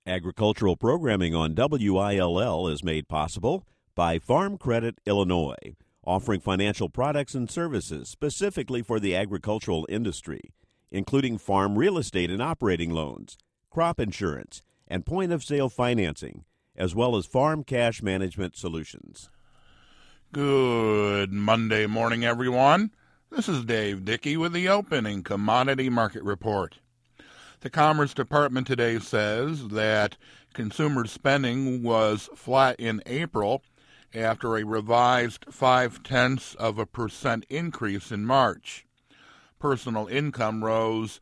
Agricultural programming on WILL is made possible by Farm Credit Illinois, offering financial products and services specifically for the agricultural industry, including farm real estate and operating loans, crop insurance, and point-of-sale financing, as well as farm cash management solutions. Good Monday morning, everyone. This is Dave Dickey with the opening commodity market report. The Commerce Department today says that consumer spending was flat in April after a revised 0.5% increase in March. Personal income rose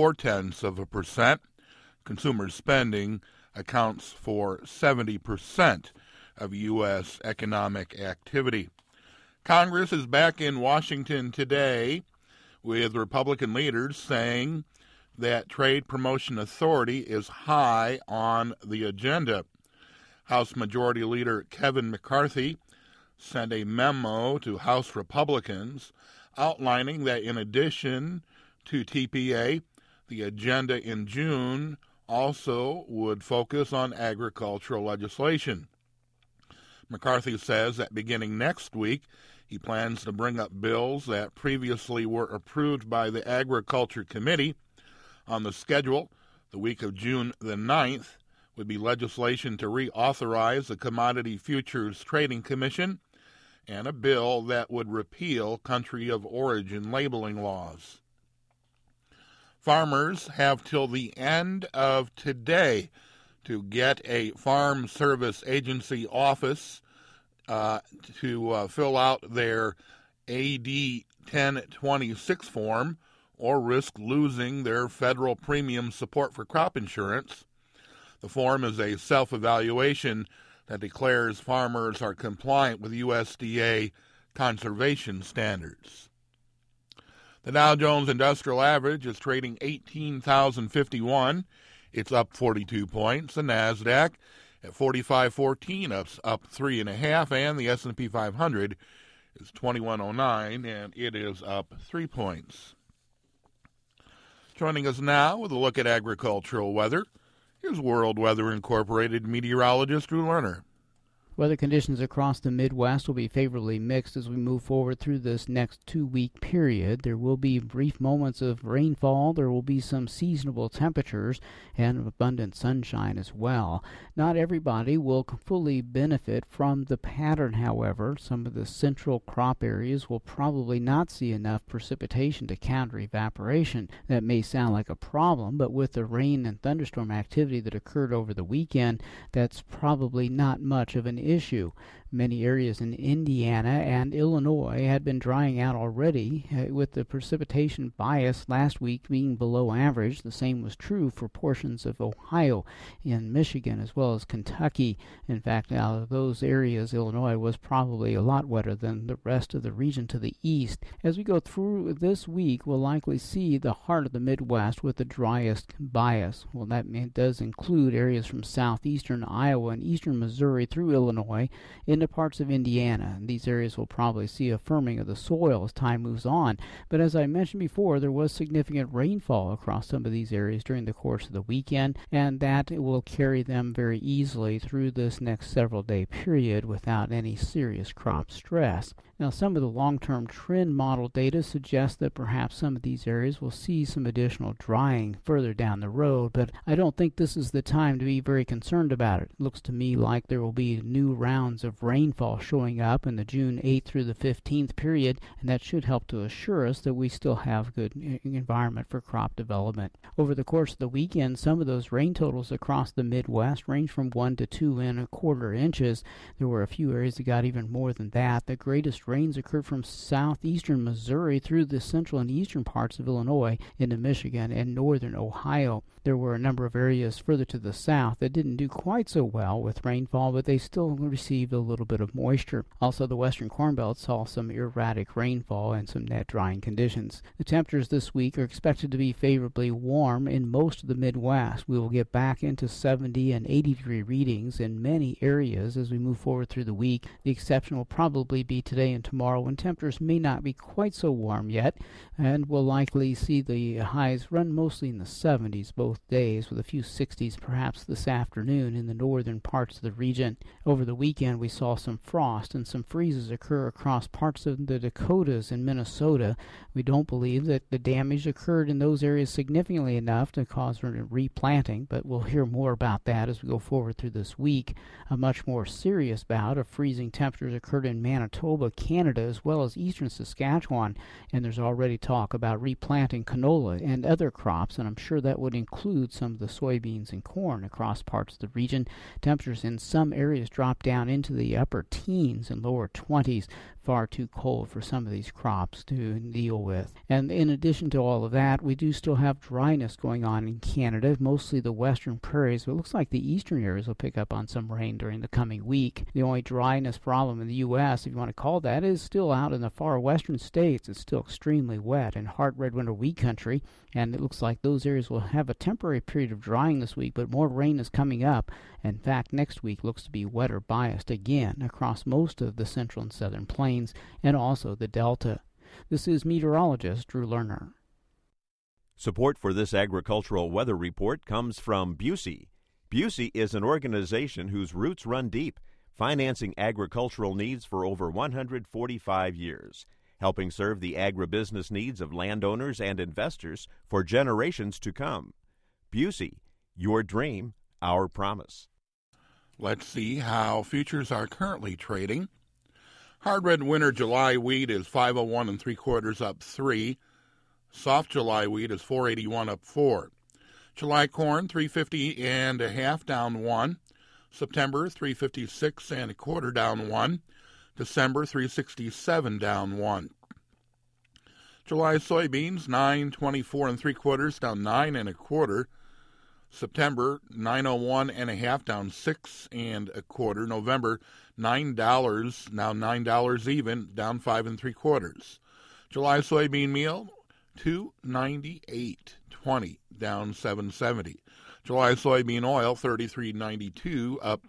0.4%. Consumer spending accounts for 70% of U.S. economic activity. Congress is back in Washington today with Republican leaders saying that Trade Promotion Authority is high on the agenda. House Majority Leader Kevin McCarthy sent a memo to House Republicans outlining that in addition to TPA, the agenda in June also would focus on agricultural legislation. McCarthy says that beginning next week, he plans to bring up bills that previously were approved by the Agriculture Committee. On the schedule, the week of June the 9th would be legislation to reauthorize the Commodity Futures Trading Commission and a bill that would repeal country of origin labeling laws. Farmers have till the end of today to get a Farm Service Agency office to fill out their AD 1026 form or risk losing their federal premium support for crop insurance. The form is a self-evaluation that declares farmers are compliant with USDA conservation standards. The Dow Jones Industrial Average is trading 18,051. It's up 42 points. The NASDAQ at 4514, up 3.5, and the S&P 500 is 2109, and it is up 3 points. Joining us now with a look at agricultural weather is World Weather Incorporated meteorologist Drew Lerner. Weather conditions across the Midwest will be favorably mixed as we move forward through this next 2-week period. There will be brief moments of rainfall. There will be some seasonable temperatures and abundant sunshine as well. Not everybody will fully benefit from the pattern, however. Some of the central crop areas will probably not see enough precipitation to counter evaporation. That may sound like a problem, but with the rain and thunderstorm activity that occurred over the weekend, that's probably not much of an issue. Many areas in Indiana and Illinois had been drying out already, with the precipitation bias last week being below average. The same was true for portions of Ohio and Michigan as well as Kentucky. In fact, out of those areas, Illinois was probably a lot wetter than the rest of the region to the east. As we go through this week, we'll likely see the heart of the Midwest with the driest bias. Well, that does include areas from southeastern Iowa and eastern Missouri through Illinois into parts of Indiana. These areas will probably see a firming of the soil as time moves on. But as I mentioned before, there was significant rainfall across some of these areas during the course of the weekend, and that will carry them very easily through this next several-day period without any serious crop stress. Now, some of the long-term trend model data suggests that perhaps some of these areas will see some additional drying further down the road, but I don't think this is the time to be very concerned about it. It looks to me like there will be new rounds of rainfall showing up in the June 8th through the 15th period, and that should help to assure us that we still have good environment for crop development. Over the course of the weekend, some of those rain totals across the Midwest range from 1 to 2.25 inches. There were a few areas that got even more than that. The greatest rains occurred from southeastern Missouri through the central and eastern parts of Illinois into Michigan and northern Ohio. There were a number of areas further to the south that didn't do quite so well with rainfall, but they still still received a little bit of moisture. Also, the western Corn Belt saw some erratic rainfall and some net drying conditions. The temperatures this week are expected to be favorably warm in most of the Midwest. We will get back into 70 and 80-degree readings in many areas as we move forward through the week. The exception will probably be today and tomorrow, when temperatures may not be quite so warm yet, and we'll likely see the highs run mostly in the 70s both days, with a few 60s perhaps this afternoon in the northern parts of the region. Over the weekend, we saw some frost and some freezes occur across parts of the Dakotas and Minnesota. We don't believe that the damage occurred in those areas significantly enough to cause replanting, but we'll hear more about that as we go forward through this week. A much more serious bout of freezing temperatures occurred in Manitoba, Canada, as well as eastern Saskatchewan, and there's already talk about replanting canola and other crops, and I'm sure that would include some of the soybeans and corn across parts of the region. Temperatures in some areas dropped down into the upper teens and lower 20s. Far too cold for some of these crops to deal with. And in addition to all of that, we do still have dryness going on in Canada, mostly the western prairies, but it looks like the eastern areas will pick up on some rain during the coming week. The only dryness problem in the U.S., if you want to call that, is still out in the far western states. It's still extremely wet in hard red winter wheat country, and it looks like those areas will have a temporary period of drying this week, but more rain is coming up. In fact, next week looks to be wetter biased again across most of the central and southern plains and also the Delta. This is meteorologist Drew Lerner. Support for this agricultural weather report comes from Busey. Busey is an organization whose roots run deep, financing agricultural needs for over 145 years, helping serve the agribusiness needs of landowners and investors for generations to come. Busey, your dream, our promise. Let's see how futures are currently trading. Hard red winter July wheat is 501 3/4 up 3. Soft July wheat is 481 up 4. July corn 350 1/2 down 1. September 356 1/4 down 1. December 367 down 1. July soybeans 924 3/4 down 9 1/4. September 901 1/2 down 6 1/4. November $9, now $9 even, down 5 3/4. July soybean meal $298.20, down 7.70. July soybean oil $33.92, up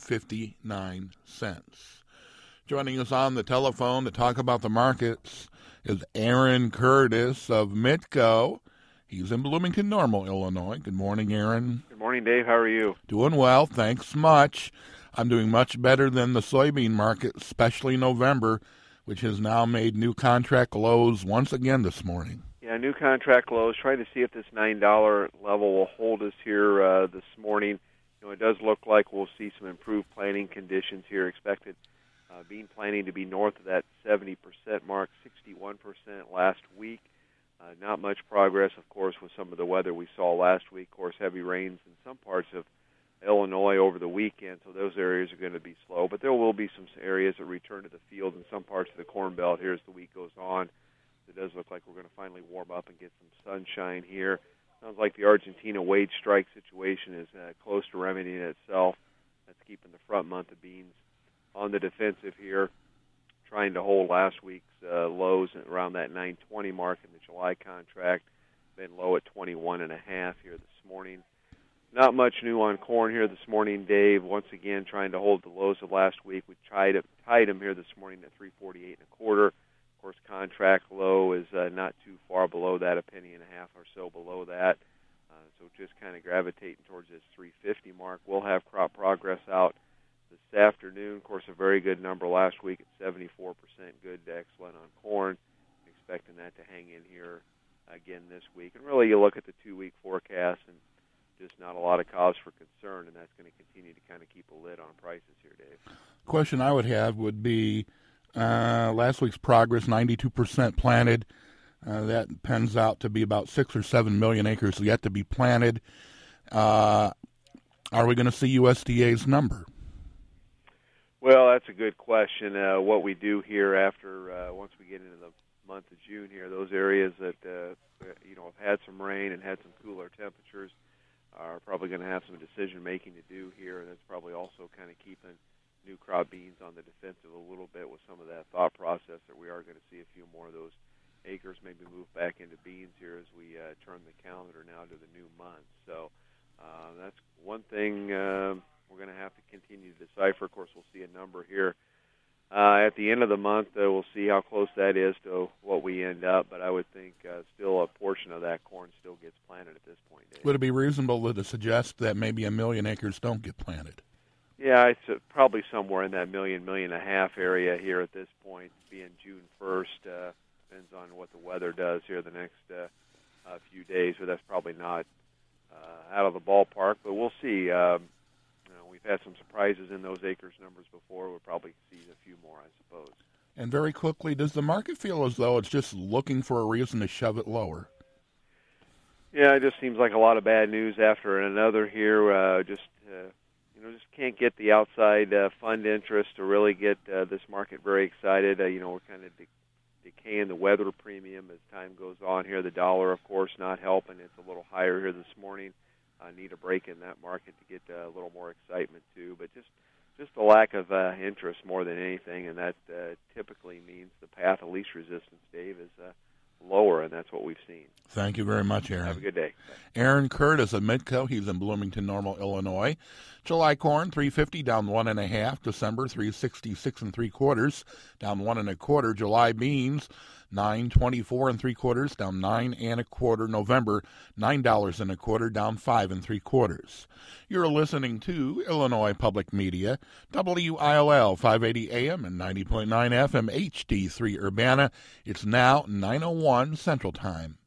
59 cents. Joining us on the telephone to talk about the markets is Aaron Curtis of Mitco. He's in Bloomington Normal, Illinois. Good morning, Aaron. Good morning, Dave. How are you? Doing well, thanks much. I'm doing much better than the soybean market, especially November, which has now made new contract lows once again this morning. Yeah, new contract lows. Trying to see if this $9 level will hold us here this morning. You know, it does look like we'll see some improved planting conditions here expected. Bean planting to be north of that 70% mark, 61% last week. Not much progress, of course, with some of the weather we saw last week. Of course, heavy rains in some parts of Illinois over the weekend, so those areas are going to be slow. But there will be some areas that return to the field in some parts of the Corn Belt here as the week goes on. It does look like we're going to finally warm up and get some sunshine here. Sounds like the Argentina wage strike situation is close to remedying itself. That's keeping the front month of beans on the defensive here, trying to hold last week's lows around that 920 mark in the July contract. Been low at 21.5 here this morning. Not much new on corn here this morning, Dave. Once again, trying to hold the lows of last week. We tied them here this morning at 348 1/4. Of course, contract low is not too far below that, a penny and a half or so below that. So just kind of gravitating towards this 350 mark. We'll have crop progress out this afternoon. Of course, a very good number last week at 74%, good to excellent on corn. Expecting that to hang in here again this week. And really, you look at the 2-week forecast and just not a lot of cause for concern, and that's going to continue to kind of keep a lid on prices here, Dave. Question I would have would be last week's progress, 92% planted. That pans out to be about 6 or 7 million acres yet to be planted. Are we going to see USDA's number? Well, that's a good question. What we do here after once we get into the month of June here, those areas that have had some rain and had some cooler temperatures are probably going to have some decision making to do here, and that's probably also kind of keeping new crop beans on the defensive a little bit with some of that thought process that we are going to see a few more of those acres maybe move back into beans here as we turn the calendar now to the new month. So that's one thing we're going to have to continue to decipher. Of course, we'll see a number here at the end of the month. We'll see how close that is to what we end up, but I would think still a portion of that corn still gets planted at this point, Dave. Would it be reasonable to suggest that maybe 1 million acres don't get planted? Yeah, it's probably somewhere in that million and a half area here at this point, being June 1st. Depends on what the weather does here the next few days, but that's probably not out of the ballpark. But we'll see. We've had some surprises in those acres numbers before. We'll probably see a few more, I suppose. And very quickly, does the market feel as though it's just looking for a reason to shove it lower? Yeah, it just seems like a lot of bad news after another here. Just can't get the outside fund interest to really get this market very excited. We're kind of decaying the weather premium as time goes on here. The dollar, of course, not helping. It's a little higher here this morning. Need a break in that market to get a little more excitement too. But just a lack of interest more than anything, and that typically means the path of least resistance, Dave, is lower, and that's what we've seen. Thank you very much, Aaron. Have a good day. Aaron Curtis of Midco. He's in Bloomington Normal, Illinois. July corn, $3.50, down 1.5. December, $3.66 3/4, down 1 1/4. July beans, $9.24 3/4, down 9 1/4. November, $9 1/4, down 5 3/4. You're listening to Illinois Public Media, WILL 580 AM and 90.9 FM HD3 Urbana. It's now 9:01 Central Time.